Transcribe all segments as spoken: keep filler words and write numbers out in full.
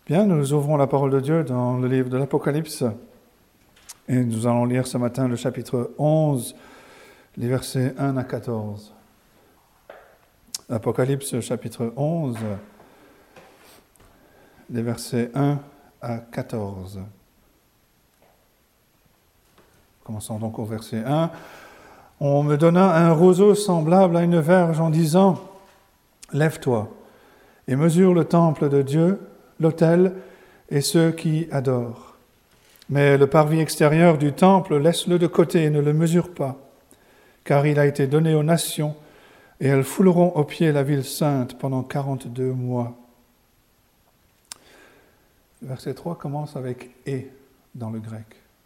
Bien, nous ouvrons la parole de Dieu dans le livre de l'Apocalypse et nous allons lire ce matin le chapitre onze, les versets un à quatorze. Apocalypse chapitre onze, les versets un à quatorze. Commençons donc au verset un. On me donna un roseau semblable à une verge en disant « Lève-toi et mesure le temple de Dieu, l'autel et ceux qui adorent. Mais le parvis extérieur du temple, laisse-le de côté et ne le mesure pas, car il a été donné aux nations, et elles fouleront aux pieds la ville sainte pendant quarante-deux mois. » Le verset trois commence avec « et » dans le grec.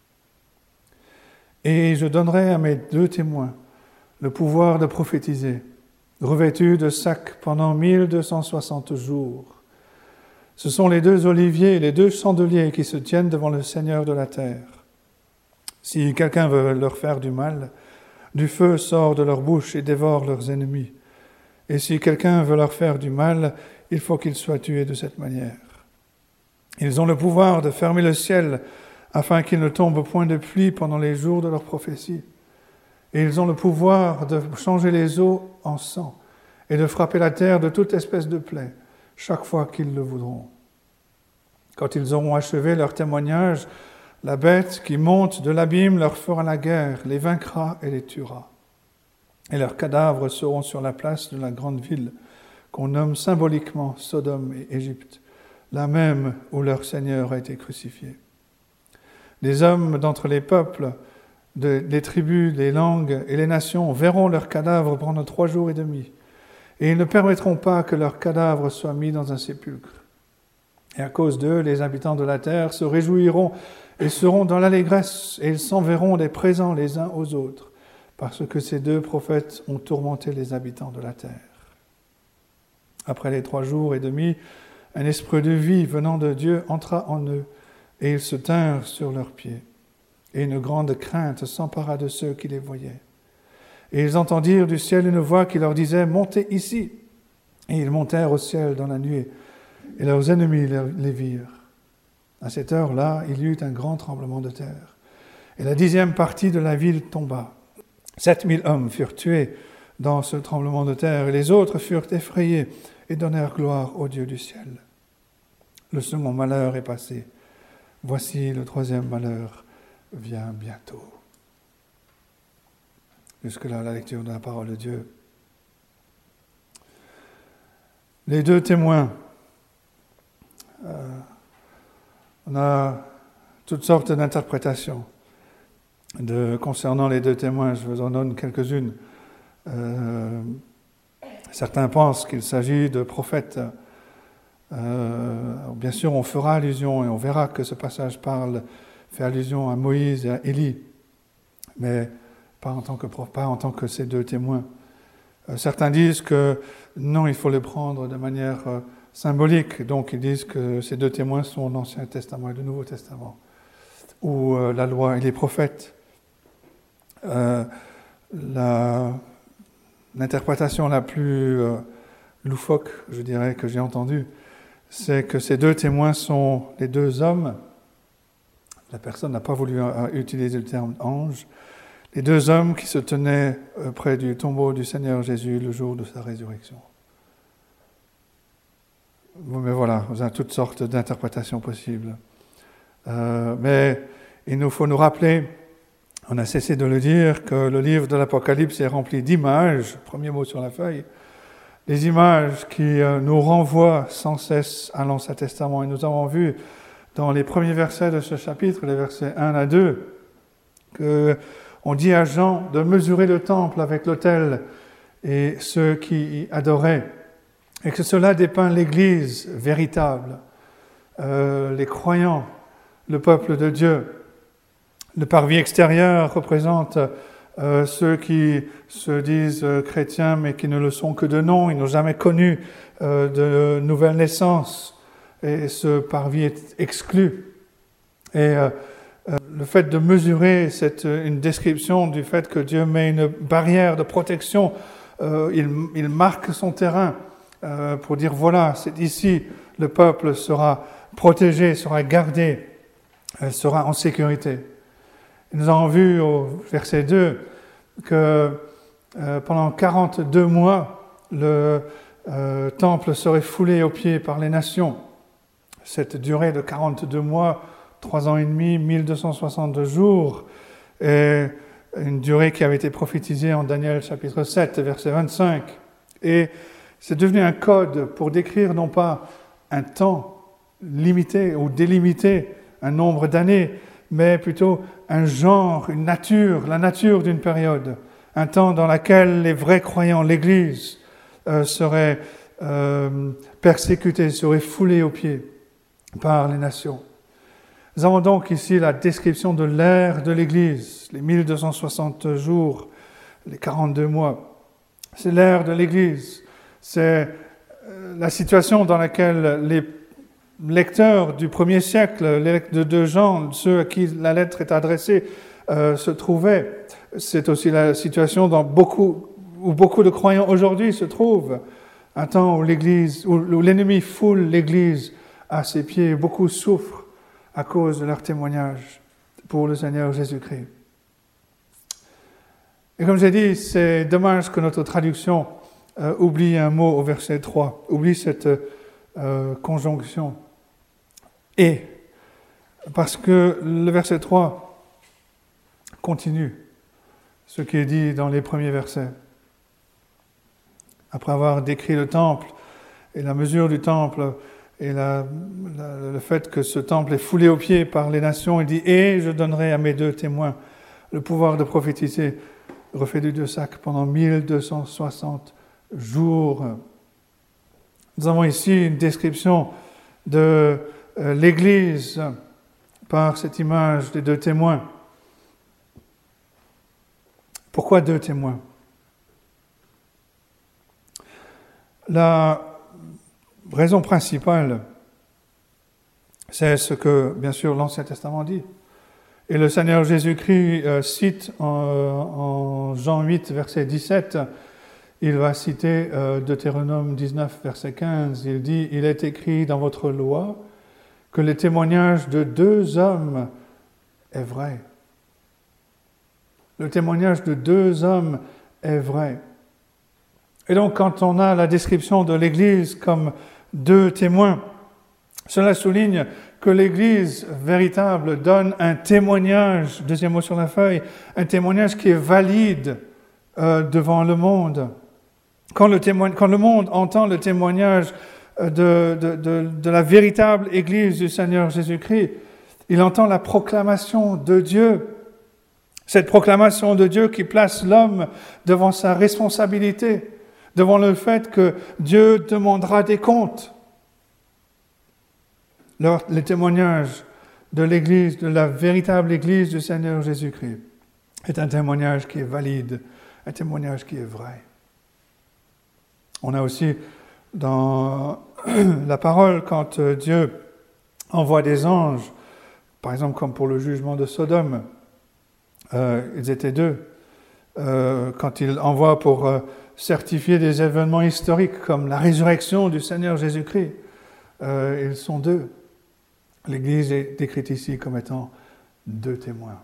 « Et je donnerai à mes deux témoins le pouvoir de prophétiser, revêtus de sacs pendant mille deux cent soixante jours. Ce sont les deux oliviers et les deux chandeliers qui se tiennent devant le Seigneur de la terre. Si quelqu'un veut leur faire du mal, du feu sort de leur bouche et dévore leurs ennemis. Et si quelqu'un veut leur faire du mal, il faut qu'il soit tué de cette manière. Ils ont le pouvoir de fermer le ciel afin qu'il ne tombe point de pluie pendant les jours de leur prophétie. Et ils ont le pouvoir de changer les eaux en sang et de frapper la terre de toute espèce de plaie, chaque fois qu'ils le voudront. Quand ils auront achevé leur témoignage, la bête qui monte de l'abîme leur fera la guerre, les vaincra et les tuera. Et leurs cadavres seront sur la place de la grande ville, qu'on nomme symboliquement Sodome et Égypte, là même où leur Seigneur a été crucifié. Les hommes d'entre les peuples, de, les tribus, les langues et les nations verront leurs cadavres pendant trois jours et demi, et ils ne permettront pas que leurs cadavres soient mis dans un sépulcre. Et à cause d'eux, les habitants de la terre se réjouiront et seront dans l'allégresse, et ils s'enverront des présents les uns aux autres, parce que ces deux prophètes ont tourmenté les habitants de la terre. Après les trois jours et demi, un esprit de vie venant de Dieu entra en eux, et ils se tinrent sur leurs pieds. Et une grande crainte s'empara de ceux qui les voyaient. Et ils entendirent du ciel une voix qui leur disait « Montez ici !» Et ils montèrent au ciel dans la nuée, et leurs ennemis les virent. À cette heure-là, il y eut un grand tremblement de terre, et la dixième partie de la ville tomba. Sept mille hommes furent tués dans ce tremblement de terre, et les autres furent effrayés et donnèrent gloire au Dieu du ciel. Le second malheur est passé. Voici le troisième malheur vient bientôt. Jusque-là, la lecture de la parole de Dieu. Les deux témoins. Euh, on a toutes sortes d'interprétations de, concernant les deux témoins. Je vous en donne quelques-unes. Euh, certains pensent qu'il s'agit de prophètes. Euh, bien sûr, on fera allusion et on verra que ce passage parle, fait allusion à Moïse et à Élie, mais pas en tant que, pas en tant que ces deux témoins. Euh, certains disent que non, il faut les prendre de manière euh, symbolique, donc ils disent que ces deux témoins sont l'Ancien Testament et le Nouveau Testament, ou euh, la loi et les prophètes. Euh, la, l'interprétation la plus euh, loufoque, je dirais, que j'ai entendue, c'est que ces deux témoins sont les deux hommes. La personne n'a pas voulu utiliser le terme ange. Les deux hommes qui se tenaient près du tombeau du Seigneur Jésus le jour de sa résurrection. Mais voilà, vous avez toutes sortes d'interprétations possibles. Euh, mais il nous faut nous rappeler, on a cessé de le dire, que le livre de l'Apocalypse est rempli d'images, premier mot sur la feuille, des images qui euh, nous renvoient sans cesse à l'Ancien Testament. Et nous avons vu dans les premiers versets de ce chapitre, les versets un à deux, qu'on dit à Jean de mesurer le temple avec l'autel et ceux qui y adoraient, et que cela dépeint l'Église véritable, euh, les croyants, le peuple de Dieu. Le parvis extérieur représente Euh, ceux qui se disent euh, chrétiens mais qui ne le sont que de nom, ils n'ont jamais connu euh, de nouvelle naissance et ce parvis est exclu. Et euh, euh, le fait de mesurer, c'est une description du fait que Dieu met une barrière de protection, euh, il, il marque son terrain euh, pour dire voilà, c'est ici le peuple sera protégé, sera gardé, sera en sécurité. Et nous avons vu au verset deux que euh, pendant quarante-deux mois, le euh, temple serait foulé aux pieds par les nations. Cette durée de quarante-deux mois, trois ans et demi, mille deux cent soixante-deux jours, est une durée qui avait été prophétisée en Daniel chapitre sept, verset vingt-cinq. Et c'est devenu un code pour décrire non pas un temps limité ou délimité, un nombre d'années, mais plutôt un genre, une nature, la nature d'une période, un temps dans lequel les vrais croyants, l'Église, euh, seraient euh, persécutés, seraient foulés aux pieds par les nations. Nous avons donc ici la description de l'ère de l'Église, les mille deux cent soixante jours, les quarante-deux mois. C'est l'ère de l'Église, c'est la situation dans laquelle les lecteurs du premier siècle, les lecteurs de Jean, ceux à qui la lettre est adressée, euh, se trouvaient. C'est aussi la situation dans beaucoup, où beaucoup de croyants aujourd'hui se trouvent. Un temps où l'Église, où, où l'ennemi foule l'Église à ses pieds, beaucoup souffrent à cause de leur témoignage pour le Seigneur Jésus-Christ. Et comme j'ai dit, c'est dommage que notre traduction euh, oublie un mot au verset trois, oublie cette euh, conjonction « et », parce que le verset trois continue ce qui est dit dans les premiers versets. Après avoir décrit le temple et la mesure du temple et la, la, le fait que ce temple est foulé aux pieds par les nations, il dit « Et je donnerai à mes deux témoins le pouvoir de prophétiser, revêtus de sac pendant mille deux cent soixante jours. » Nous avons ici une description de euh, l'Église par cette image des deux témoins. Pourquoi deux témoins ? La raison principale, c'est ce que, bien sûr, l'Ancien Testament dit. Et le Seigneur Jésus-Christ euh, cite en, en Jean huit, verset dix-sept, il va citer euh, Deutéronome dix-neuf, verset quinze, il dit « Il est écrit dans votre loi que le témoignage de deux hommes est vrai. » Le témoignage de deux hommes est vrai. Et donc, quand on a la description de l'Église comme deux témoins, cela souligne que l'Église véritable donne un témoignage, deuxième mot sur la feuille, un témoignage qui est valide euh, devant le monde. Quand le, témoigne, quand le monde entend le témoignage de, de, de, de la véritable Église du Seigneur Jésus-Christ, il entend la proclamation de Dieu. Cette proclamation de Dieu qui place l'homme devant sa responsabilité, devant le fait que Dieu demandera des comptes. Le, le témoignage de l'Église, de la véritable Église du Seigneur Jésus-Christ, est un témoignage qui est valide, un témoignage qui est vrai. On a aussi dans la parole, quand Dieu envoie des anges, par exemple comme pour le jugement de Sodome, euh, ils étaient deux, euh, quand il envoie pour euh, certifier des événements historiques comme la résurrection du Seigneur Jésus-Christ, euh, ils sont deux. L'Église est décrite ici comme étant deux témoins.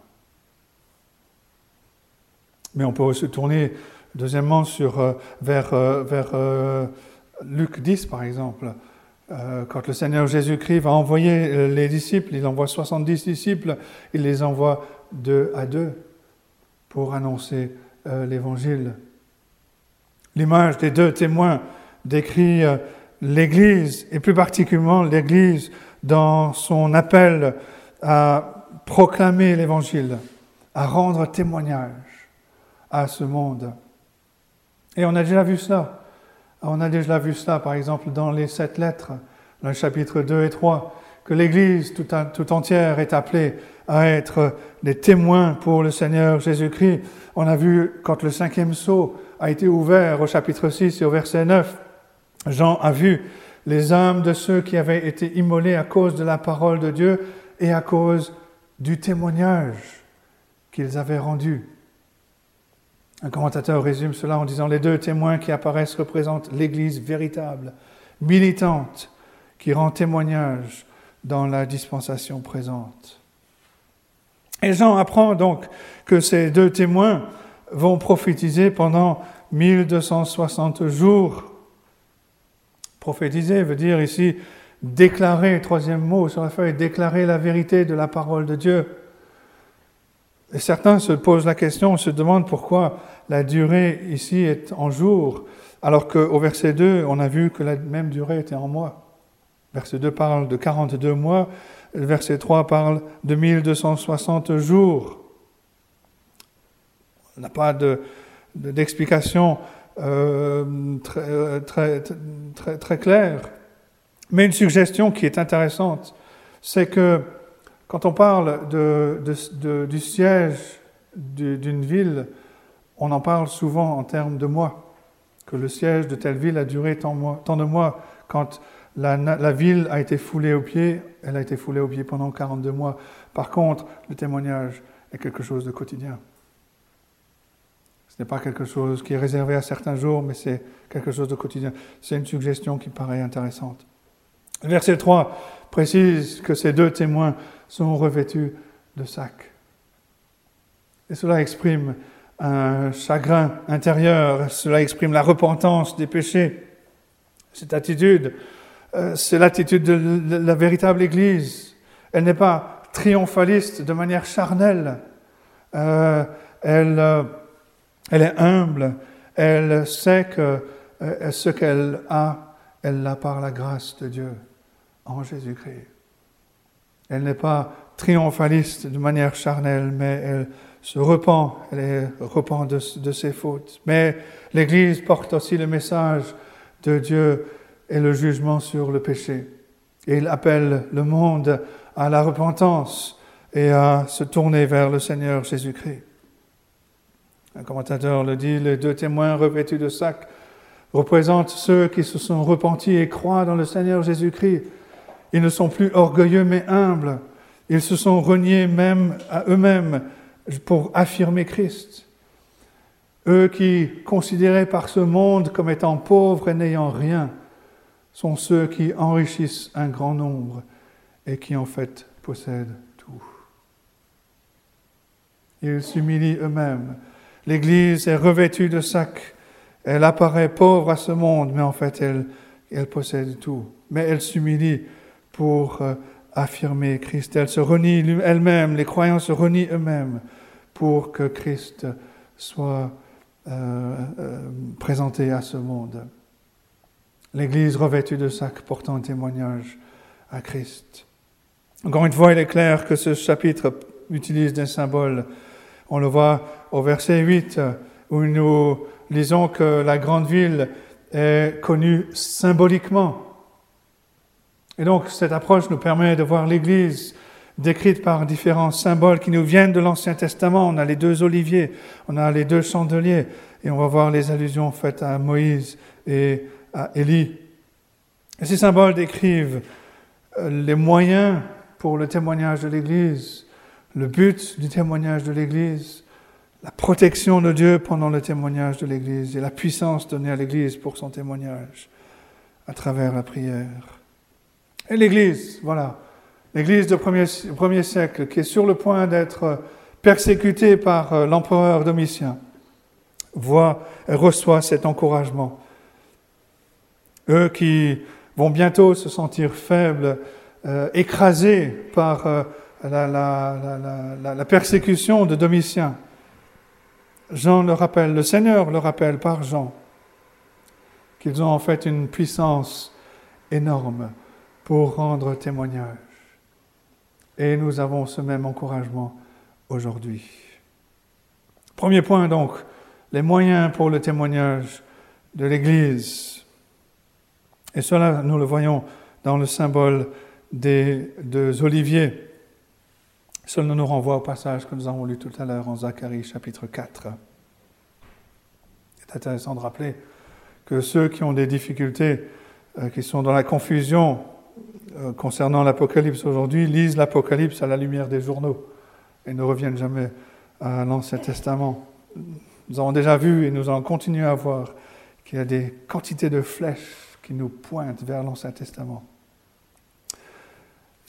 Mais on peut aussi tourner deuxièmement sur, euh, vers, euh, vers euh, Luc dix, par exemple. Euh, quand le Seigneur Jésus-Christ va envoyer les disciples, il envoie soixante-dix disciples, il les envoie deux à deux pour annoncer euh, l'Évangile. L'image des deux témoins décrit euh, l'Église, et plus particulièrement l'Église dans son appel à proclamer l'Évangile, à rendre témoignage à ce monde. Et on a déjà vu cela. On a déjà vu cela, par exemple, dans les sept lettres, dans le chapitre deux et trois, que l'Église tout, tout entière est appelée à être des témoins pour le Seigneur Jésus-Christ. On a vu, quand le cinquième sceau a été ouvert au chapitre six et au verset neuf, Jean a vu les âmes de ceux qui avaient été immolés à cause de la parole de Dieu et à cause du témoignage qu'ils avaient rendu. Un commentateur résume cela en disant « Les deux témoins qui apparaissent représentent l'Église véritable, militante, qui rend témoignage dans la dispensation présente. Et Jean apprend donc que ces deux témoins vont prophétiser pendant mille deux cent soixante jours. Prophétiser veut dire ici déclarer, troisième mot sur la feuille, déclarer la vérité de la parole de Dieu. Et certains se posent la question, se demandent pourquoi la durée ici est en jours, alors qu'au verset deux, on a vu que la même durée était en mois. Verset deux parle de quarante-deux mois, le verset trois parle de mille deux cent soixante jours. On n'a pas de, de, d'explication euh, très, très, très, très claire. Mais une suggestion qui est intéressante, c'est que quand on parle de, de, de, du siège de, d'une ville, on en parle souvent en termes de mois, que le siège de telle ville a duré tant, mois, tant de mois. Quand la, la ville a été foulée aux pieds, elle a été foulée aux pieds pendant quarante-deux mois. Par contre, le témoignage est quelque chose de quotidien. Ce n'est pas quelque chose qui est réservé à certains jours, mais c'est quelque chose de quotidien. C'est une suggestion qui paraît intéressante. Le verset trois précise que ces deux témoins sont revêtus de sacs. Et cela exprime un chagrin intérieur, cela exprime la repentance des péchés. Cette attitude, euh, c'est l'attitude de la véritable Église. Elle n'est pas triomphaliste de manière charnelle. Euh, elle, euh, elle est humble. Elle sait que euh, ce qu'elle a, elle l'a par la grâce de Dieu en Jésus-Christ. Elle n'est pas triomphaliste de manière charnelle, mais elle se repent, elle repent de, de ses fautes. Mais l'Église porte aussi le message de Dieu et le jugement sur le péché. Et il appelle le monde à la repentance et à se tourner vers le Seigneur Jésus-Christ. Un commentateur le dit, les deux témoins revêtus de sacs représentent ceux qui se sont repentis et croient dans le Seigneur Jésus-Christ. Ils ne sont plus orgueilleux mais humbles. Ils se sont reniés même à eux-mêmes pour affirmer Christ. Eux qui, considérés par ce monde comme étant pauvres et n'ayant rien, sont ceux qui enrichissent un grand nombre et qui en fait possèdent tout. Ils s'humilient eux-mêmes. L'Église est revêtue de sacs. Elle apparaît pauvre à ce monde, mais en fait elle, elle possède tout. Mais elle s'humilie pour euh, affirmer Christ. Elle se renie elle-même, les croyants se renient eux-mêmes pour que Christ soit euh, euh, présenté à ce monde. L'Église revêtue de sacs portant un témoignage à Christ. Encore une fois, il est clair que ce chapitre utilise des symboles. On le voit au verset huit, où nous lisons que la grande ville est connue symboliquement. Et donc, cette approche nous permet de voir l'Église décrite par différents symboles qui nous viennent de l'Ancien Testament. On a les deux oliviers, on a les deux chandeliers, et on va voir les allusions faites à Moïse et à Élie. Et ces symboles décrivent les moyens pour le témoignage de l'Église, le but du témoignage de l'Église, la protection de Dieu pendant le témoignage de l'Église et la puissance donnée à l'Église pour son témoignage à travers la prière. Et l'Église, voilà, l'Église du premier, premier siècle qui est sur le point d'être persécutée par l'empereur Domitien, voit et reçoit cet encouragement. Eux qui vont bientôt se sentir faibles, euh, écrasés par euh, la, la, la, la, la persécution de Domitien. Jean le rappelle, le Seigneur le rappelle par Jean, qu'ils ont en fait une puissance énorme pour rendre témoignage. Et nous avons ce même encouragement aujourd'hui. Premier point donc, les moyens pour le témoignage de l'Église. Et cela, nous le voyons dans le symbole des deux oliviers. Cela nous renvoie au passage que nous avons lu tout à l'heure en Zacharie chapitre quatre. C'est intéressant de rappeler que ceux qui ont des difficultés, euh, qui sont dans la confusion euh, concernant l'Apocalypse aujourd'hui, lisent l'Apocalypse à la lumière des journaux et ne reviennent jamais à l'Ancien Testament. Nous avons déjà vu et nous allons continuer à voir qu'il y a des quantités de flèches qui nous pointent vers l'Ancien Testament.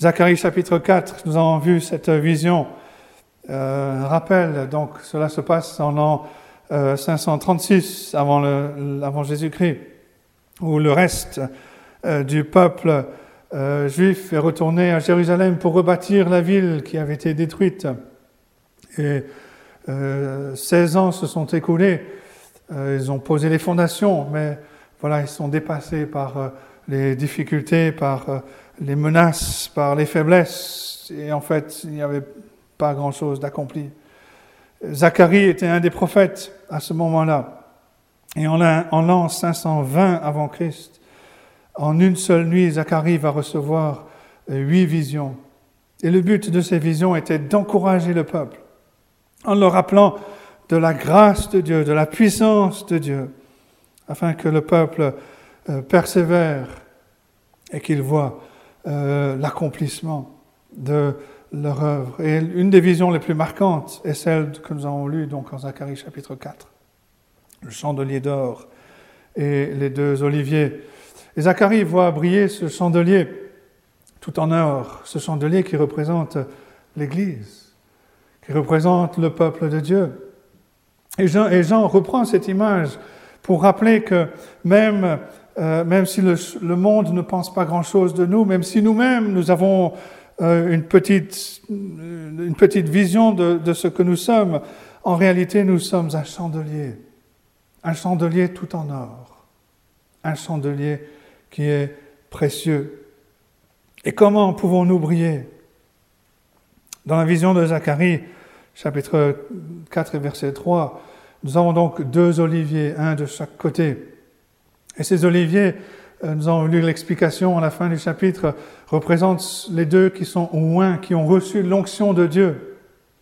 Zacharie chapitre quatre, nous avons vu cette vision. Euh, un rappel, donc cela se passe en l'an euh, cinq cent trente-six avant, le, avant Jésus-Christ, où le reste euh, du peuple euh, juif est retourné à Jérusalem pour rebâtir la ville qui avait été détruite. Et euh, seize ans se sont écoulés, euh, ils ont posé les fondations, mais voilà, ils sont dépassés par euh, les difficultés, par euh, les menaces, par les faiblesses, et en fait, il n'y avait pas grand-chose d'accompli. Zacharie était un des prophètes à ce moment-là, et en l'an cinq cent vingt avant Christ, en une seule nuit, Zacharie va recevoir huit visions. Et le but de ces visions était d'encourager le peuple, en leur rappelant de la grâce de Dieu, de la puissance de Dieu, afin que le peuple euh, persévère et qu'il voit euh, l'accomplissement de leur œuvre. Et une des visions les plus marquantes est celle que nous avons lue donc en Zacharie chapitre quatre, le chandelier d'or et les deux oliviers. Et Zacharie voit briller ce chandelier tout en or, ce chandelier qui représente l'Église, qui représente le peuple de Dieu. Et Jean, et Jean reprend cette image pour rappeler que même, euh, même si le, le monde ne pense pas grand-chose de nous, même si nous-mêmes nous avons euh, une, petite, une petite vision de, de ce que nous sommes, en réalité nous sommes un chandelier, un chandelier tout en or, un chandelier qui est précieux. Et comment pouvons-nous briller? Dans la vision de Zacharie, chapitre quatre et verset trois, nous avons donc deux oliviers, un de chaque côté. Et ces oliviers, nous avons lu l'explication à la fin du chapitre, représentent les deux qui sont oints, qui ont reçu l'onction de Dieu.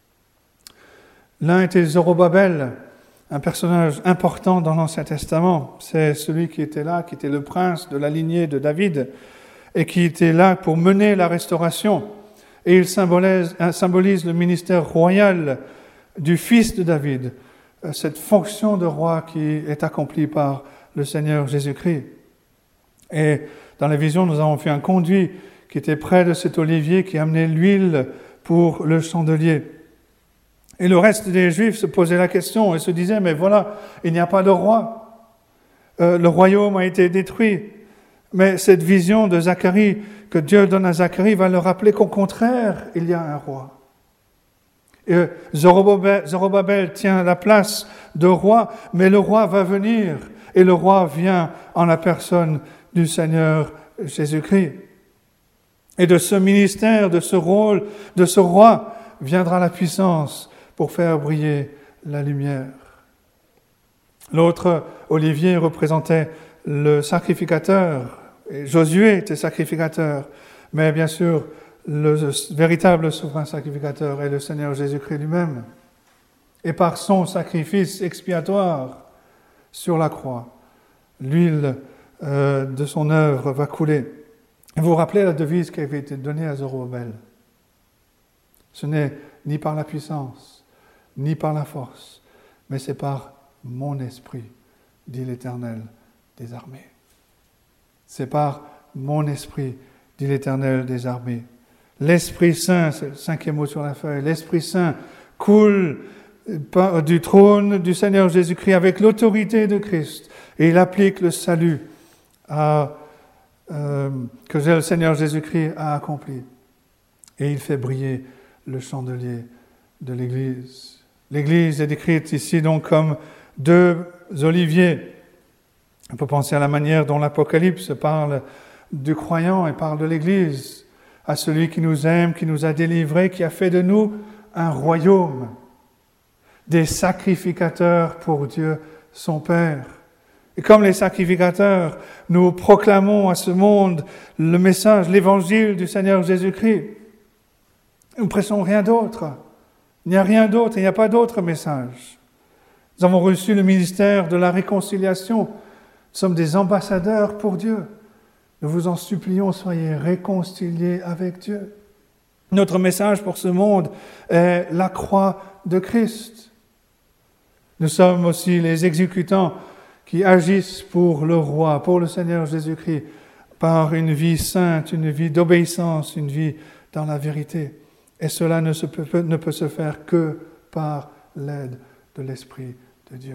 L'un était Zorobabel, un personnage important dans l'Ancien Testament. C'est celui qui était là, qui était le prince de la lignée de David, et qui était là pour mener la restauration. Et il symbolise, symbolise le ministère royal du fils de David, cette fonction de roi qui est accomplie par le Seigneur Jésus-Christ. Et dans la vision, nous avons vu un conduit qui était près de cet olivier qui amenait l'huile pour le chandelier. Et le reste des Juifs se posaient la question et se disaient, mais voilà, il n'y a pas de roi. Euh, le royaume a été détruit. Mais cette vision de Zacharie, que Dieu donne à Zacharie, va leur rappeler qu'au contraire, il y a un roi. Et Zorobabel, Zorobabel tient la place de roi, mais le roi va venir, et le roi vient en la personne du Seigneur Jésus-Christ. Et de ce ministère, de ce rôle, de ce roi, viendra la puissance pour faire briller la lumière. L'autre olivier représentait le sacrificateur. Et Josué était sacrificateur, mais bien sûr, le véritable souverain sacrificateur est le Seigneur Jésus-Christ lui-même. Et par son sacrifice expiatoire sur la croix, l'huile euh, de son œuvre va couler. Et vous vous rappelez la devise qui avait été donnée à Zorobabel. Ce n'est ni par la puissance, ni par la force, mais c'est par mon esprit, dit l'Éternel des armées. C'est par mon esprit, dit l'Éternel des armées. L'Esprit Saint, c'est le cinquième mot sur la feuille, l'Esprit Saint coule du trône du Seigneur Jésus-Christ avec l'autorité de Christ et il applique le salut à, euh, que le Seigneur Jésus-Christ a accompli. Et il fait briller le chandelier de l'Église. L'Église est décrite ici donc comme deux oliviers. On peut penser à la manière dont l'Apocalypse parle du croyant et parle de l'Église, à celui qui nous aime, qui nous a délivrés, qui a fait de nous un royaume, des sacrificateurs pour Dieu, son Père. Et comme les sacrificateurs, nous proclamons à ce monde le message, l'évangile du Seigneur Jésus-Christ. Nous ne prêchons rien d'autre. Il n'y a rien d'autre, il n'y a pas d'autre message. Nous avons reçu le ministère de la réconciliation. Nous sommes des ambassadeurs pour Dieu. Nous vous en supplions, soyez réconciliés avec Dieu. Notre message pour ce monde est la croix de Christ. Nous sommes aussi les exécutants qui agissent pour le roi, pour le Seigneur Jésus-Christ, par une vie sainte, une vie d'obéissance, une vie dans la vérité. Et cela ne, se peut, ne peut se faire que par l'aide de l'Esprit de Dieu.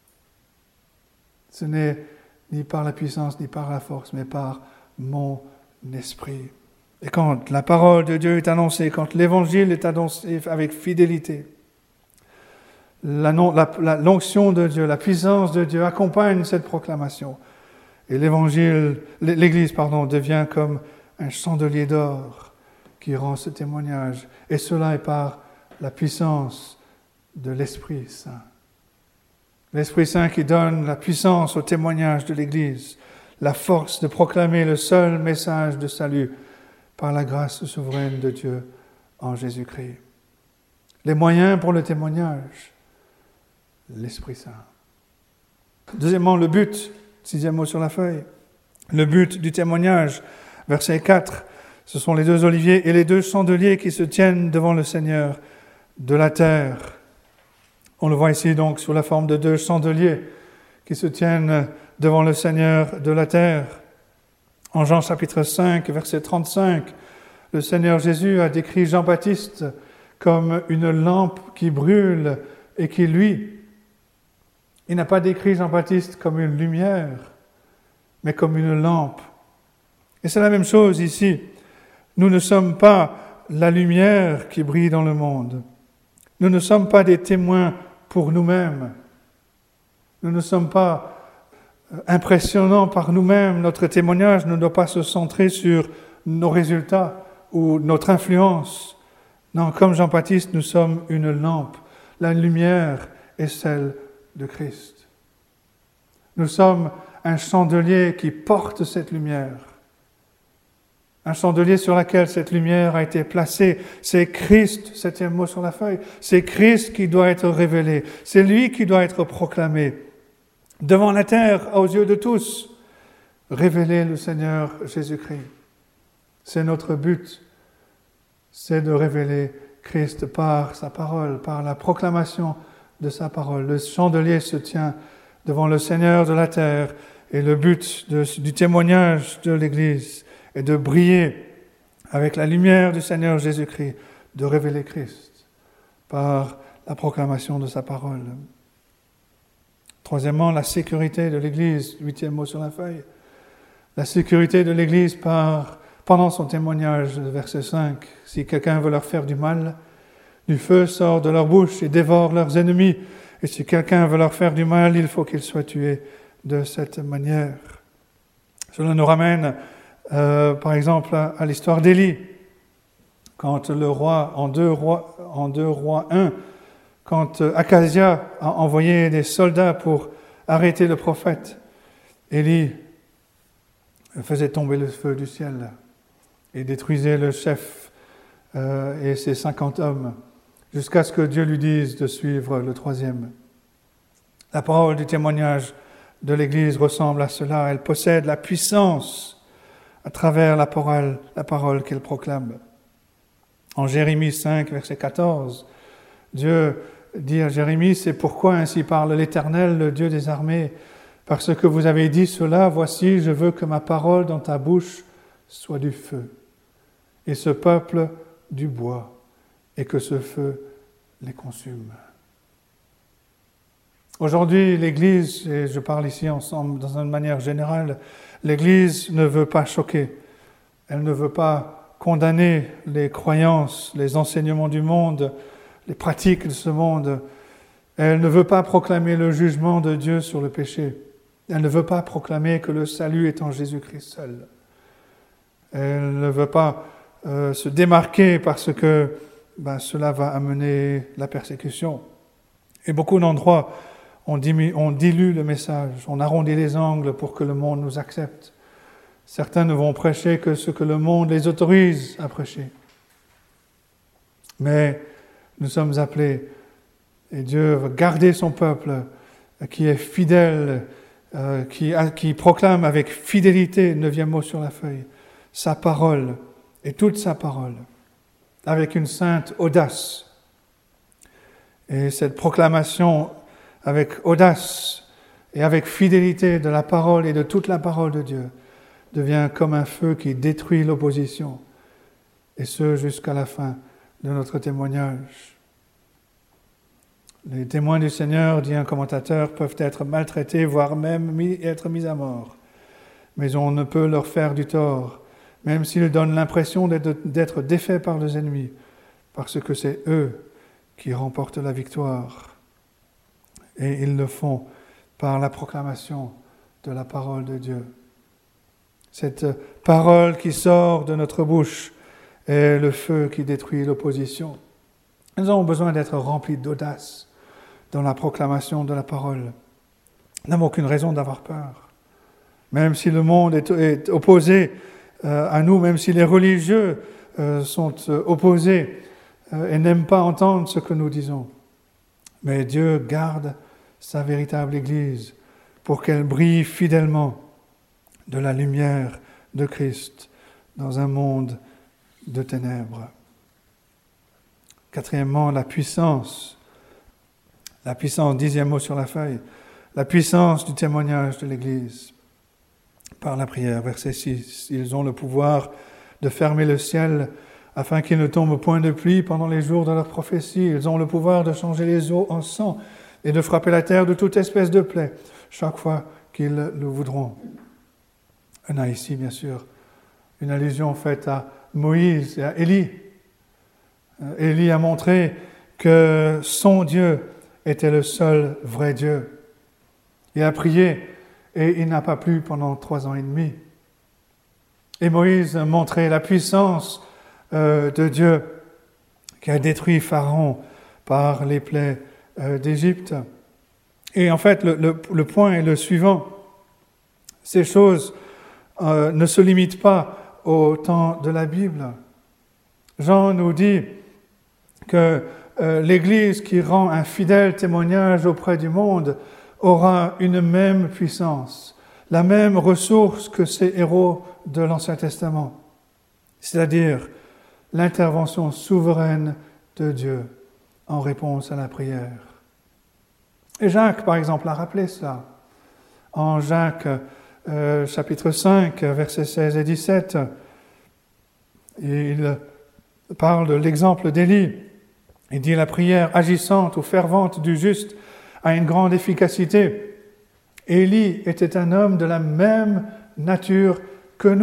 Ce n'est ni par la puissance, ni par la force, mais par mon esprit. Et quand la parole de Dieu est annoncée, quand l'évangile est annoncé avec fidélité, la, la, la, l'onction de Dieu, la puissance de Dieu accompagne cette proclamation. Et l'évangile, l'Église, pardon, devient comme un chandelier d'or qui rend ce témoignage. Et cela est par la puissance de l'Esprit Saint. L'Esprit Saint qui donne la puissance au témoignage de l'Église, la force de proclamer le seul message de salut par la grâce souveraine de Dieu en Jésus-Christ. Les moyens pour le témoignage, l'Esprit Saint. Deuxièmement, le but, sixième mot sur la feuille, le but du témoignage, verset quatre, ce sont les deux oliviers et les deux chandeliers qui se tiennent devant le Seigneur de la terre. On le voit ici donc sous la forme de deux chandeliers qui se tiennent devant le Seigneur de la terre. En Jean chapitre cinq, verset trente-cinq, le Seigneur Jésus a décrit Jean-Baptiste comme une lampe qui brûle et qui luit. Il n'a pas décrit Jean-Baptiste comme une lumière, mais comme une lampe. Et c'est la même chose ici. Nous ne sommes pas la lumière qui brille dans le monde. Nous ne sommes pas des témoins pour nous-mêmes. Nous ne sommes pas impressionnants par nous-mêmes. Notre témoignage ne doit pas se centrer sur nos résultats ou notre influence. Non, comme Jean-Baptiste, nous sommes une lampe. La lumière est celle de Christ. Nous sommes un chandelier qui porte cette lumière. Un chandelier sur lequel cette lumière a été placée. C'est Christ, septième mot sur la feuille. C'est Christ qui doit être révélé. C'est lui qui doit être proclamé. Devant la terre, aux yeux de tous, révéler le Seigneur Jésus-Christ. C'est notre but. C'est de révéler Christ par sa parole, par la proclamation de sa parole. Le chandelier se tient devant le Seigneur de la terre et le but de, du témoignage de l'Église est de briller avec la lumière du Seigneur Jésus-Christ, de révéler Christ par la proclamation de sa parole. Troisièmement, la sécurité de l'Église, huitième mot sur la feuille. La sécurité de l'Église par, pendant son témoignage, verset cinq. Si quelqu'un veut leur faire du mal, du feu sort de leur bouche et dévore leurs ennemis. Et si quelqu'un veut leur faire du mal, il faut qu'il soit tué de cette manière. Cela nous ramène, euh, par exemple, à, à l'histoire d'Élie. Quand le roi, en deux rois, en deux rois un, quand Acasia a envoyé des soldats pour arrêter le prophète, Élie faisait tomber le feu du ciel et détruisait le chef euh, et ses cinquante hommes, jusqu'à ce que Dieu lui dise de suivre le troisième. La parole du témoignage de l'Église ressemble à cela. Elle possède la puissance à travers la parole, la parole qu'elle proclame. En Jérémie cinq, verset quatorze, Dieu dit à Jérémie, « C'est pourquoi ainsi parle l'Éternel, le Dieu des armées, parce que vous avez dit cela, voici, je veux que ma parole dans ta bouche soit du feu, et ce peuple du bois, et que ce feu les consume. » Aujourd'hui, l'Église, et je parle ici ensemble dans une manière générale, l'Église ne veut pas choquer, elle ne veut pas condamner les croyances, les enseignements du monde, les pratiques de ce monde. Elle ne veut pas proclamer le jugement de Dieu sur le péché. Elle ne veut pas proclamer que le salut est en Jésus-Christ seul. Elle ne veut pas euh, se démarquer parce que ben, cela va amener la persécution. Et beaucoup d'endroits, on, diminu- on dilue le message, on arrondit les angles pour que le monde nous accepte. Certains ne vont prêcher que ce que le monde les autorise à prêcher. Mais nous sommes appelés, et Dieu veut garder son peuple qui est fidèle, euh, qui, qui proclame avec fidélité, neuvième mot sur la feuille, sa parole et toute sa parole, avec une sainte audace. Et cette proclamation avec audace et avec fidélité de la parole et de toute la parole de Dieu devient comme un feu qui détruit l'opposition et ce jusqu'à la fin de notre témoignage. Les témoins du Seigneur, dit un commentateur, peuvent être maltraités, voire même mis, être mis à mort. Mais on ne peut leur faire du tort, même s'ils donnent l'impression d'être, d'être défaits par les ennemis, parce que c'est eux qui remportent la victoire. Et ils le font par la proclamation de la parole de Dieu. Cette parole qui sort de notre bouche est le feu qui détruit l'opposition. Nous avons besoin d'être remplis d'audace dans la proclamation de la parole. Nous n'avons aucune raison d'avoir peur. Même si le monde est, est opposé euh, à nous, même si les religieux euh, sont euh, opposés euh, et n'aiment pas entendre ce que nous disons. Mais Dieu garde sa véritable Église pour qu'elle brille fidèlement de la lumière de Christ dans un monde de ténèbres. Quatrièmement, la puissance. La puissance, dixième mot sur la feuille, la puissance du témoignage de l'Église par la prière. Verset six, ils ont le pouvoir de fermer le ciel afin qu'il ne tombe point de pluie pendant les jours de leur prophétie. Ils ont le pouvoir de changer les eaux en sang et de frapper la terre de toute espèce de plaie chaque fois qu'ils le voudront. On a ici, bien sûr, une allusion faite à Moïse et à Élie. Élie a montré que son Dieu était le seul vrai Dieu. Il a prié et il n'a pas plu pendant trois ans et demi. Et Moïse a montré la puissance euh, de Dieu qui a détruit Pharaon par les plaies euh, d'Égypte. Et en fait, le, le, le point est le suivant. Ces choses euh, ne se limitent pas au temps de la Bible. Jean nous dit que euh, l'Église qui rend un fidèle témoignage auprès du monde aura une même puissance, la même ressource que ces héros de l'Ancien Testament, c'est-à-dire l'intervention souveraine de Dieu en réponse à la prière. Et Jacques, par exemple, a rappelé cela. En Jacques, euh, chapitre cinq, versets seize et dix-sept, il parle de l'exemple d'Élie. Il dit « La prière agissante ou fervente du juste a une grande efficacité. Élie était un homme de la même nature que nous. »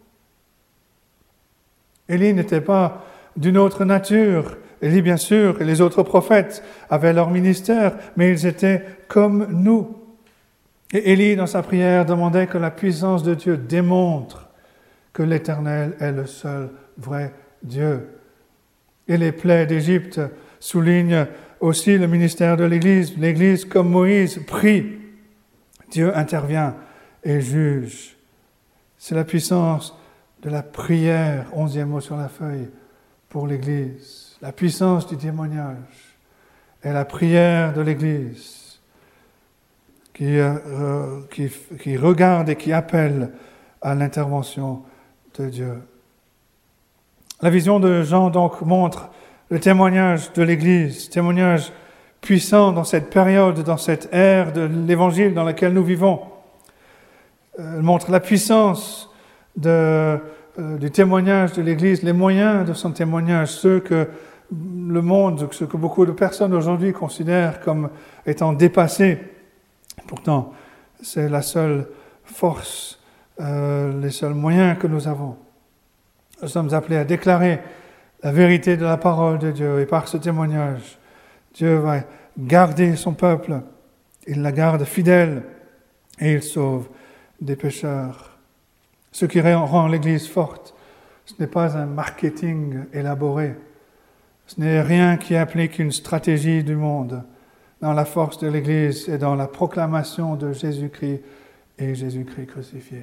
Élie n'était pas d'une autre nature. Élie, bien sûr, et les autres prophètes avaient leur ministère, mais ils étaient comme nous. Et Élie, dans sa prière, demandait que la puissance de Dieu démontre que l'Éternel est le seul vrai Dieu. Et les plaies d'Égypte soulignent aussi le ministère de l'Église. L'Église, comme Moïse, prie. Dieu intervient et juge. C'est la puissance de la prière, onzième mot sur la feuille, pour l'Église. La puissance du témoignage et la prière de l'Église qui, euh, qui, qui regarde et qui appelle à l'intervention de Dieu. La vision de Jean donc montre le témoignage de l'Église, témoignage puissant dans cette période, dans cette ère de l'Évangile dans laquelle nous vivons. Elle montre la puissance de, euh, du témoignage de l'Église, les moyens de son témoignage, ceux que le monde, ce que beaucoup de personnes aujourd'hui considèrent comme étant dépassés. Pourtant, c'est la seule force, euh, les seuls moyens que nous avons. Nous sommes appelés à déclarer la vérité de la parole de Dieu. Et par ce témoignage, Dieu va garder son peuple. Il la garde fidèle et il sauve des pécheurs. Ce qui rend l'Église forte, ce n'est pas un marketing élaboré. Ce n'est rien qui implique une stratégie du monde. Dans la force de l'Église et dans la proclamation de Jésus-Christ et Jésus-Christ crucifié.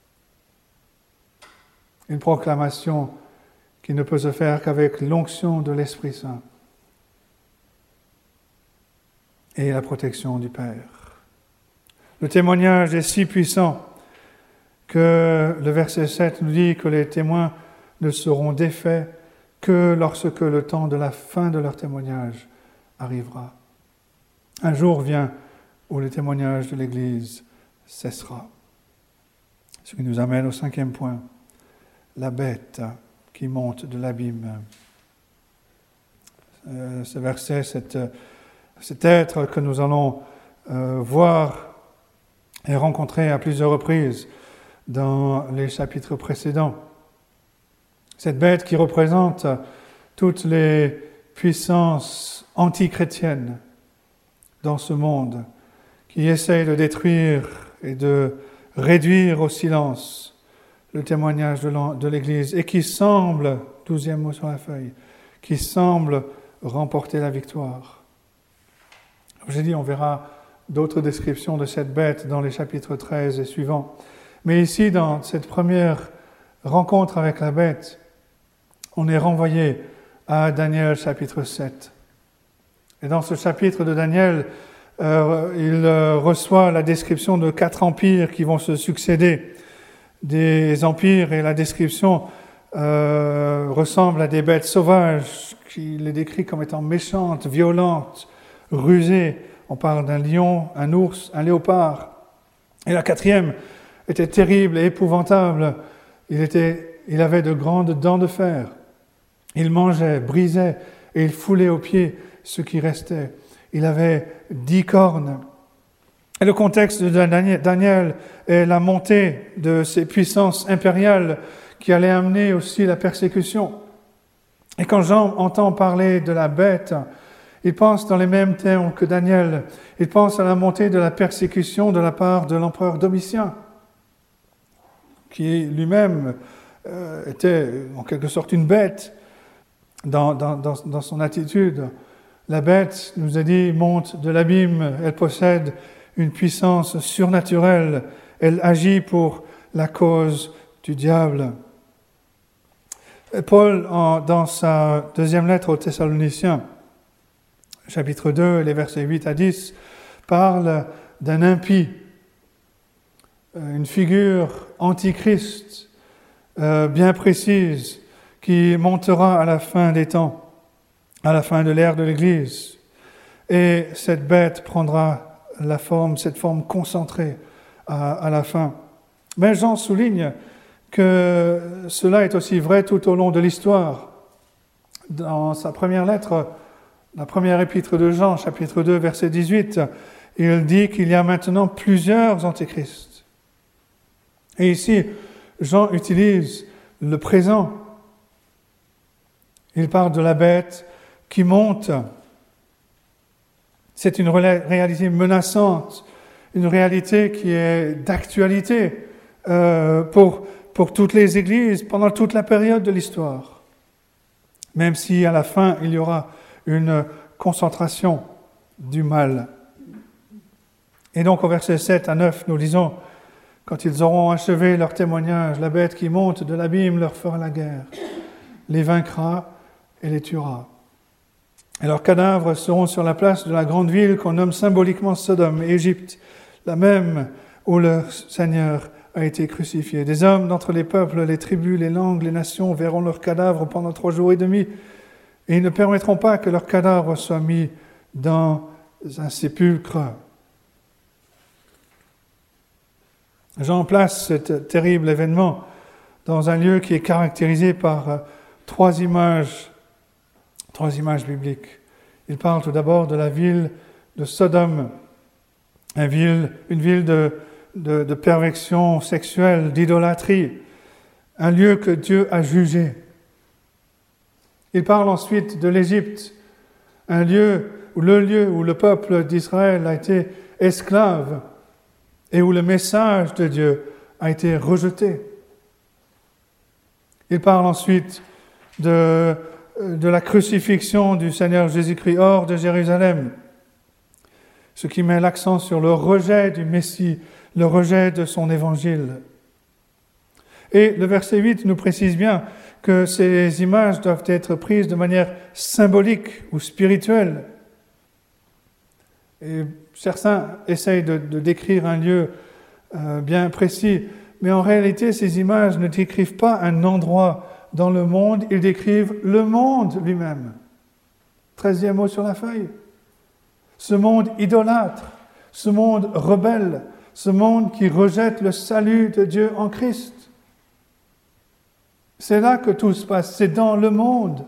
Une proclamation qui ne peut se faire qu'avec l'onction de l'Esprit Saint et la protection du Père. Le témoignage est si puissant que le verset sept nous dit que les témoins ne seront défaits que lorsque le temps de la fin de leur témoignage arrivera. Un jour vient où le témoignage de l'Église cessera. Ce qui nous amène au cinquième point. La bête qui monte de l'abîme. Euh, ce verset, cette, cet être que nous allons euh, voir et rencontrer à plusieurs reprises dans les chapitres précédents. Cette bête qui représente toutes les puissances antichrétiennes dans ce monde, qui essayent de détruire et de réduire au silence le témoignage de l'Église et qui semble, douzième mot sur la feuille, qui semble remporter la victoire. Comme j'ai dit, on verra d'autres descriptions de cette bête dans les chapitres treize et suivants. Mais ici, dans cette première rencontre avec la bête, on est renvoyé à Daniel chapitre sept. Et dans ce chapitre de Daniel, euh, il euh, reçoit la description de quatre empires qui vont se succéder. Des empires, et la description euh, ressemble à des bêtes sauvages, qu'il les décrit comme étant méchantes, violentes, rusées. On parle d'un lion, un ours, un léopard. Et la quatrième était terrible et épouvantable. Il, était, il avait de grandes dents de fer. Il mangeait, brisait et il foulait aux pieds ce qui restait. Il avait dix cornes. Et le contexte de Daniel est la montée de ces puissances impériales qui allaient amener aussi la persécution. Et quand Jean entend parler de la bête, il pense dans les mêmes termes que Daniel. Il pense à la montée de la persécution de la part de l'empereur Domitien, qui lui-même euh, était en quelque sorte une bête dans, dans, dans, dans son attitude. La bête, nous a dit, monte de l'abîme, elle possède une puissance surnaturelle, elle agit pour la cause du diable. Et Paul, en, dans sa deuxième lettre aux Thessaloniciens, chapitre deux, les versets huit à dix, parle d'un impie, une figure antichrist euh, bien précise qui montera à la fin des temps, à la fin de l'ère de l'Église. Et cette bête prendra la forme, cette forme concentrée à, à la fin. Mais Jean souligne que cela est aussi vrai tout au long de l'histoire. Dans sa première lettre, la première épître de Jean, chapitre deux, verset dix-huit, il dit qu'il y a maintenant plusieurs antéchrists. Et ici, Jean utilise le présent. Il parle de la bête qui monte. C'est une réalité menaçante, une réalité qui est d'actualité euh, pour, pour toutes les églises pendant toute la période de l'histoire. Même si à la fin, il y aura une concentration du mal. Et donc au verset sept à neuf, nous lisons « Quand ils auront achevé leur témoignage, la bête qui monte de l'abîme leur fera la guerre, les vaincra et les tuera. Et leurs cadavres seront sur la place de la grande ville qu'on nomme symboliquement Sodome et Égypte, la même où leur Seigneur a été crucifié. Des hommes d'entre les peuples, les tribus, les langues, les nations verront leurs cadavres pendant trois jours et demi, et ils ne permettront pas que leurs cadavres soient mis dans un sépulcre. » Jean place ce terrible événement dans un lieu qui est caractérisé par trois images, trois images bibliques. Il parle tout d'abord de la ville de Sodome, une ville, une ville de, de, de perversion sexuelle, d'idolâtrie, un lieu que Dieu a jugé. Il parle ensuite de l'Égypte, un lieu où le lieu où le peuple d'Israël a été esclave et où le message de Dieu a été rejeté. Il parle ensuite de, de la crucifixion du Seigneur Jésus-Christ hors de Jérusalem, ce qui met l'accent sur le rejet du Messie, le rejet de son évangile. Et le verset huit nous précise bien que ces images doivent être prises de manière symbolique ou spirituelle. Et certains essayent de, de décrire un lieu euh, bien précis, mais en réalité, ces images ne décrivent pas un endroit dans le monde, ils décrivent le monde lui-même. Treizième mot sur la feuille. Ce monde idolâtre, ce monde rebelle, ce monde qui rejette le salut de Dieu en Christ. C'est là que tout se passe, c'est dans le monde.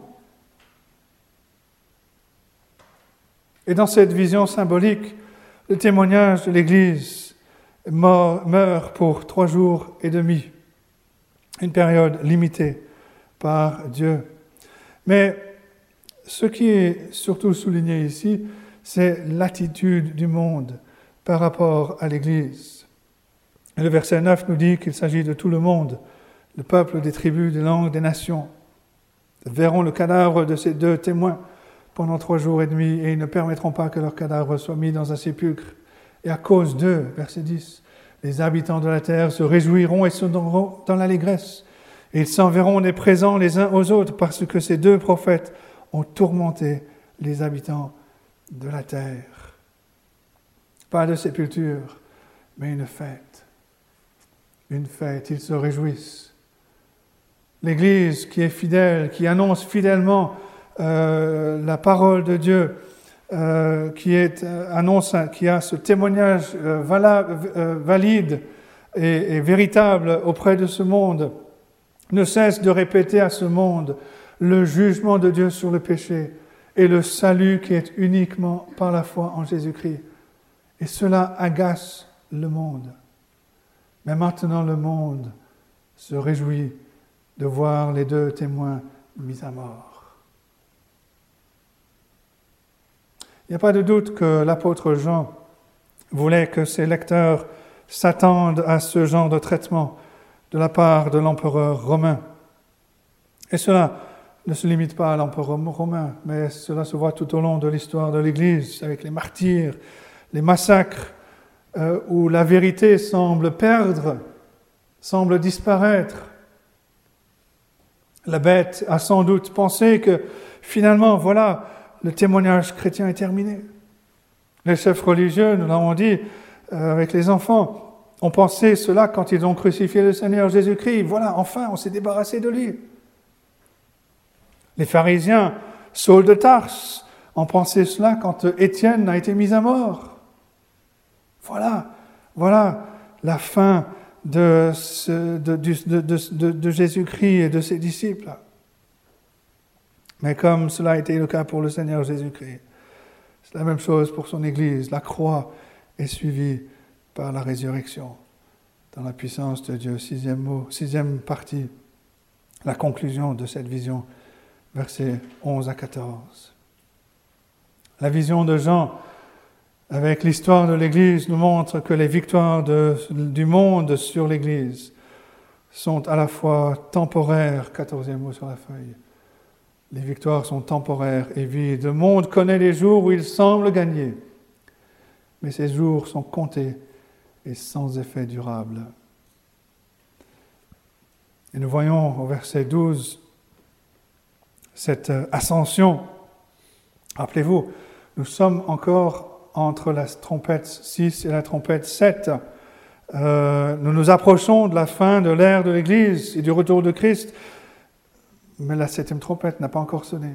Et dans cette vision symbolique, le témoignage de l'Église meurt pour trois jours et demi, une période limitée par Dieu. Mais ce qui est surtout souligné ici, c'est l'attitude du monde par rapport à l'Église. Et le verset neuf nous dit qu'il s'agit de tout le monde, le peuple, des tribus, des langues, des nations. Ils verront le cadavre de ces deux témoins pendant trois jours et demi, et ils ne permettront pas que leur cadavre soit mis dans un sépulcre. Et à cause d'eux, verset dix, les habitants de la terre se réjouiront et se donneront dans l'allégresse. Et ils s'enverront des présents les uns aux autres, parce que ces deux prophètes ont tourmenté les habitants de la terre. Pas de sépulture, mais une fête. Une fête, ils se réjouissent. L'Église qui est fidèle, qui annonce fidèlement euh, la parole de Dieu, euh, qui est, euh, annonce, qui a ce témoignage euh, vala, euh, valide et, et véritable auprès de ce monde, ne cesse de répéter à ce monde le jugement de Dieu sur le péché et le salut qui est uniquement par la foi en Jésus-Christ. Et cela agace le monde. Mais maintenant le monde se réjouit de voir les deux témoins mis à mort. Il n'y a pas de doute que l'apôtre Jean voulait que ses lecteurs s'attendent à ce genre de traitement de la part de l'empereur romain. Et cela ne se limite pas à l'empereur romain, mais cela se voit tout au long de l'histoire de l'Église, avec les martyrs, les massacres, euh, où la vérité semble perdre, semble disparaître. La bête a sans doute pensé que finalement, voilà, le témoignage chrétien est terminé. Les chefs religieux, nous l'avons dit, euh, avec les enfants, ont pensé cela quand ils ont crucifié le Seigneur Jésus-Christ. Voilà, enfin, on s'est débarrassé de lui. Les pharisiens, Saul de Tarse, ont pensé cela quand Étienne a été mis à mort. Voilà, voilà la fin de, ce, de, de, de, de, de Jésus-Christ et de ses disciples. Mais comme cela a été le cas pour le Seigneur Jésus-Christ, c'est la même chose pour son Église. La croix est suivie par la résurrection dans la puissance de Dieu. Sixième mot, sixième partie, la conclusion de cette vision, versets onze à quatorze. La vision de Jean, avec l'histoire de l'Église, nous montre que les victoires de, du monde sur l'Église sont à la fois temporaires, quatorzième mot sur la feuille. Les victoires sont temporaires et vides. Le monde connaît les jours où il semble gagner, mais ces jours sont comptés et sans effet durable. Et nous voyons au verset douze cette ascension. Rappelez-vous, nous sommes encore entre la trompette six et la trompette sept. Euh, nous nous approchons de la fin de l'ère de l'Église et du retour de Christ, mais la septième trompette n'a pas encore sonné.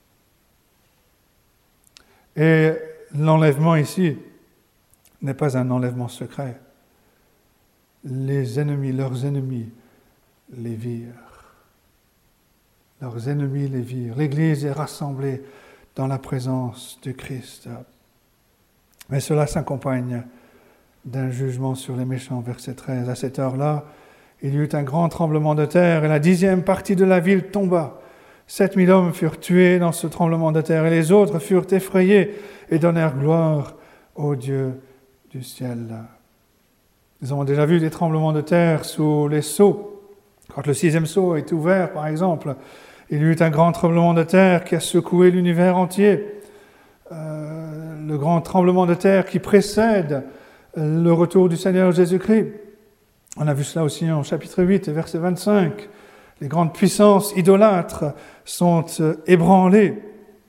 Et l'enlèvement ici n'est pas un enlèvement secret. Les ennemis, leurs ennemis, les virent. Leurs ennemis les virent. L'Église est rassemblée dans la présence du Christ. Mais cela s'accompagne d'un jugement sur les méchants, verset treize. À cette heure-là, il y eut un grand tremblement de terre et la dixième partie de la ville tomba. Sept mille hommes furent tués dans ce tremblement de terre et les autres furent effrayés et donnèrent gloire au Dieu du ciel. Nous avons déjà vu des tremblements de terre sous les sceaux. Quand le sixième sceau est ouvert, par exemple, il y eut un grand tremblement de terre qui a secoué l'univers entier. Euh, le grand tremblement de terre qui précède le retour du Seigneur Jésus-Christ. On a vu cela aussi en chapitre huit, verset vingt-cinq. Les grandes puissances idolâtres sont ébranlées.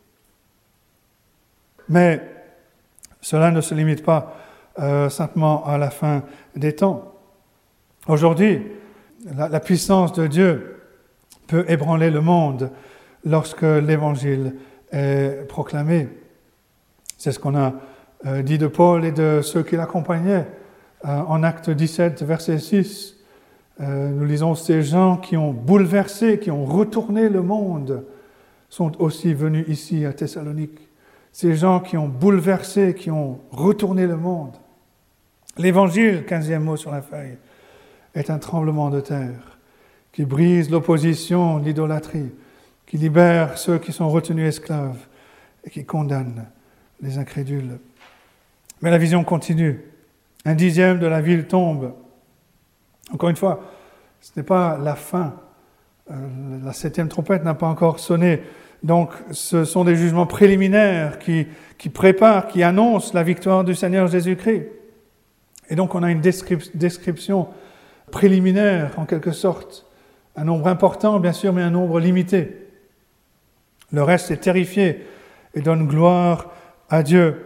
Mais cela ne se limite pas euh, simplement à la fin des temps. Aujourd'hui, la, la puissance de Dieu peut ébranler le monde lorsque l'Évangile est proclamé. C'est ce qu'on a euh, dit de Paul et de ceux qui l'accompagnaient euh, en Actes dix-sept, verset six. Euh, nous lisons ces gens qui ont bouleversé, qui ont retourné le monde, sont aussi venus ici à Thessalonique. Ces gens qui ont bouleversé, qui ont retourné le monde. L'évangile, quinzième mot sur la feuille, est un tremblement de terre qui brise l'opposition, l'idolâtrie, qui libère ceux qui sont retenus esclaves et qui condamne les incrédules. Mais la vision continue. Un dixième de la ville tombe. Encore une fois, ce n'est pas la fin. Euh, la septième trompette n'a pas encore sonné. Donc, ce sont des jugements préliminaires qui, qui préparent, qui annoncent la victoire du Seigneur Jésus-Christ. Et donc, on a une descrip- description préliminaire, en quelque sorte. Un nombre important, bien sûr, mais un nombre limité. Le reste est terrifié et donne gloire à Dieu.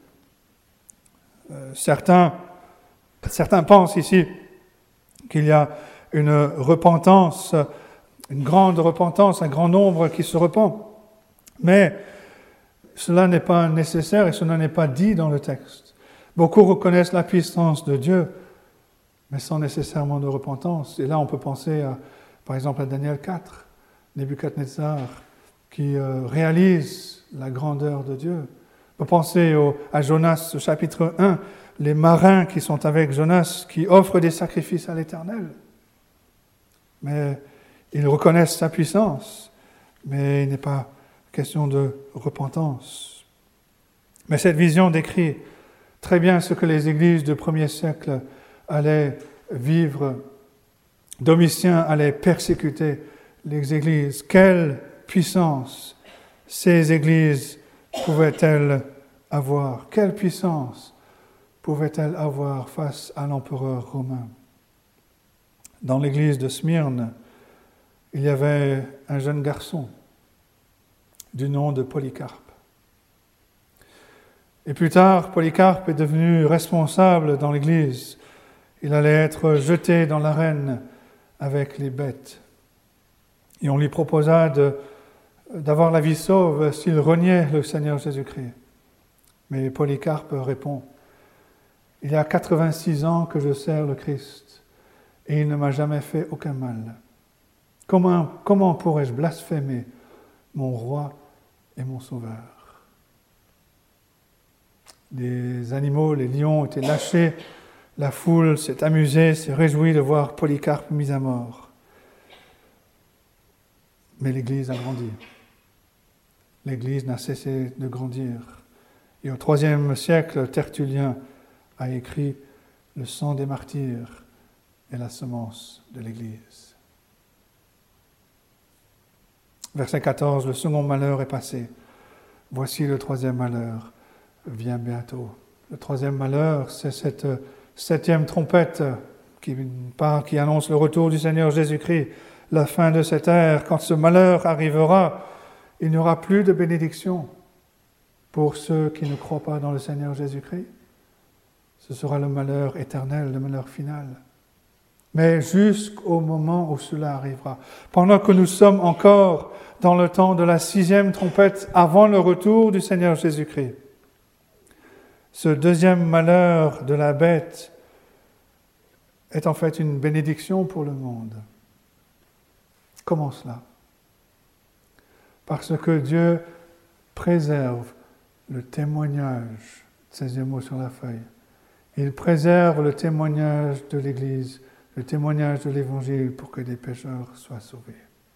Euh, certains, certains pensent ici qu'il y a une repentance, une grande repentance, un grand nombre qui se repent. Mais cela n'est pas nécessaire et cela n'est pas dit dans le texte. Beaucoup reconnaissent la puissance de Dieu, mais sans nécessairement de repentance. Et là, on peut penser, à, par exemple, à Daniel quatre, Nebuchadnezzar, qui euh, réalise la grandeur de Dieu. On peut penser au, à Jonas, chapitre un, les marins qui sont avec Jonas, qui offrent des sacrifices à l'Éternel. Mais ils reconnaissent sa puissance, mais il n'est pas question de repentance. Mais cette vision décrit très bien ce que les églises du premier siècle allaient vivre. Domitien allait persécuter les églises. Quelle puissance ces églises pouvaient-elles avoir? Quelle puissance pouvaient-elles avoir face à l'empereur romain? Dans l'église de Smyrne, il y avait un jeune garçon du nom de Polycarpe. Et plus tard, Polycarpe est devenu responsable dans l'église. Il allait être jeté dans l'arène avec les bêtes. Et on lui proposa de, d'avoir la vie sauve s'il reniait le Seigneur Jésus-Christ. Mais Polycarpe répond, « Il y a quatre-vingt-six ans que je sers le Christ, et il ne m'a jamais fait aucun mal. Comment, comment pourrais-je blasphémer mon roi et mon sauveur ?» Les animaux, les lions ont été lâchés, la foule s'est amusée, s'est réjouie de voir Polycarpe mis à mort. Mais l'Église a grandi. L'Église n'a cessé de grandir. Et au troisième siècle, Tertullien a écrit « Le sang des martyrs est la semence de l'Église ». Verset quatorze, le second malheur est passé. Voici le troisième malheur vient bientôt. Le troisième malheur, c'est cette septième trompette qui, part, qui annonce le retour du Seigneur Jésus-Christ, la fin de cette ère. Quand ce malheur arrivera, il n'y aura plus de bénédiction pour ceux qui ne croient pas dans le Seigneur Jésus-Christ. Ce sera le malheur éternel, le malheur final. Mais jusqu'au moment où cela arrivera, pendant que nous sommes encore dans le temps de la sixième trompette avant le retour du Seigneur Jésus-Christ, ce deuxième malheur de la bête est en fait une bénédiction pour le monde. Comment cela? Parce que Dieu préserve le témoignage, seizième mot sur la feuille. Il préserve le témoignage de l'Église, le témoignage de l'Évangile pour que des pécheurs soient sauvés.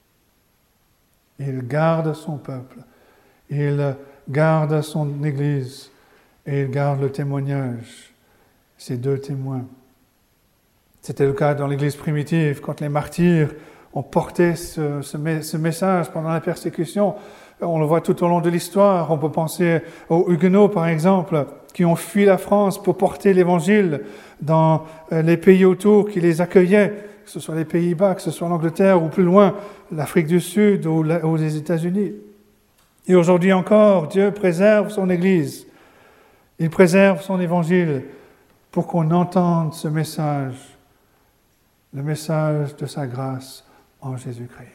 Il garde son peuple, il garde son Église et il garde le témoignage, ces deux témoins. C'était le cas dans l'Église primitive, quand les martyrs ont porté ce, ce, ce message pendant la persécution. On le voit tout au long de l'histoire. On peut penser aux Huguenots, par exemple, qui ont fui la France pour porter l'Évangile dans les pays autour qui les accueillaient, que ce soit les Pays-Bas, que ce soit l'Angleterre ou plus loin, l'Afrique du Sud ou les États-Unis. Et aujourd'hui encore, Dieu préserve son Église. Il préserve son Évangile pour qu'on entende ce message, le message de sa grâce en Jésus-Christ.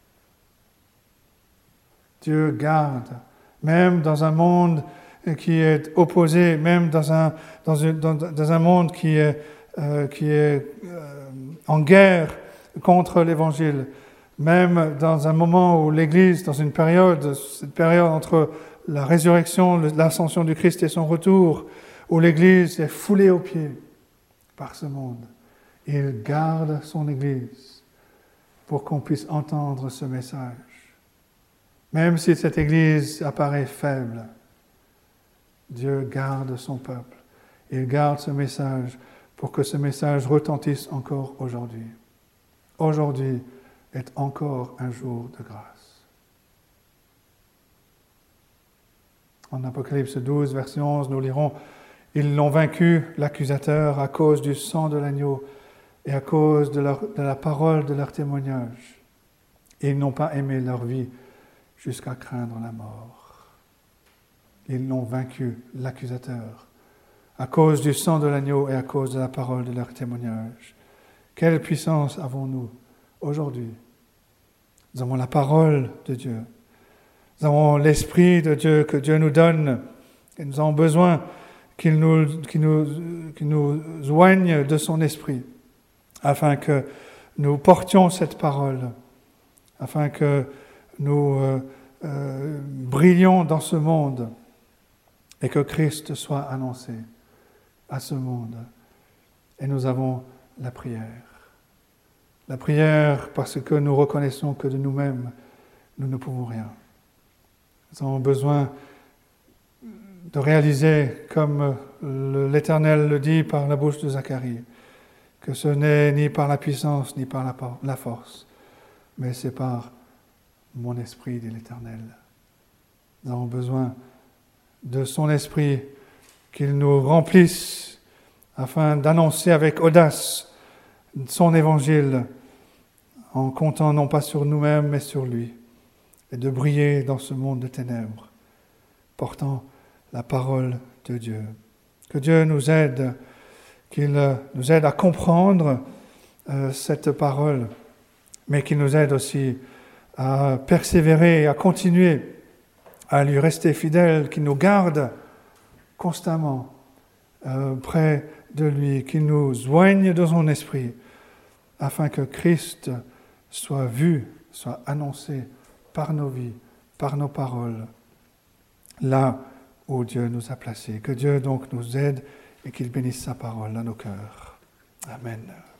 Dieu garde, même dans un monde qui est opposé, même dans un, dans une, dans, dans un monde qui est, euh, qui est euh, en guerre contre l'Évangile, même dans un moment où l'Église, dans une période, cette période entre la résurrection, l'ascension du Christ et son retour, où l'Église est foulée aux pieds par ce monde, il garde son Église pour qu'on puisse entendre ce message. Même si cette Église apparaît faible, Dieu garde son peuple. Il garde ce message pour que ce message retentisse encore aujourd'hui. Aujourd'hui est encore un jour de grâce. En Apocalypse douze, verset onze, nous lirons « Ils l'ont vaincu, l'accusateur, à cause du sang de l'agneau et à cause de, leur, de la parole de leur témoignage. Et ils n'ont pas aimé leur vie jusqu'à craindre la mort. » Ils l'ont vaincu, l'accusateur, à cause du sang de l'agneau et à cause de la parole de leur témoignage. Quelle puissance avons-nous aujourd'hui? Nous avons la parole de Dieu. Nous avons l'Esprit de Dieu que Dieu nous donne. Et nous avons besoin qu'il nous, qu'il nous, qu'il nous oigne de son Esprit, afin que nous portions cette parole, afin que nous euh, euh, brillions dans ce monde et que Christ soit annoncé à ce monde. Et nous avons la prière. La prière parce que nous reconnaissons que de nous-mêmes, nous ne pouvons rien. Nous avons besoin de réaliser, comme l'Éternel le dit par la bouche de Zacharie, que ce n'est ni par la puissance, ni par la, la force, mais c'est par mon esprit, dit l'Éternel. Nous avons besoin de son esprit, qu'il nous remplisse afin d'annoncer avec audace son évangile en comptant non pas sur nous-mêmes mais sur lui et de briller dans ce monde de ténèbres portant la parole de Dieu. Que Dieu nous aide, qu'il nous aide à comprendre euh, cette parole, mais qu'il nous aide aussi à persévérer et à continuer à lui rester fidèle, qu'il nous garde constamment euh, près de lui, qu'il nous oigne de son esprit, afin que Christ soit vu, soit annoncé par nos vies, par nos paroles, là où Dieu nous a placés. Que Dieu donc nous aide et qu'il bénisse sa parole dans nos cœurs. Amen.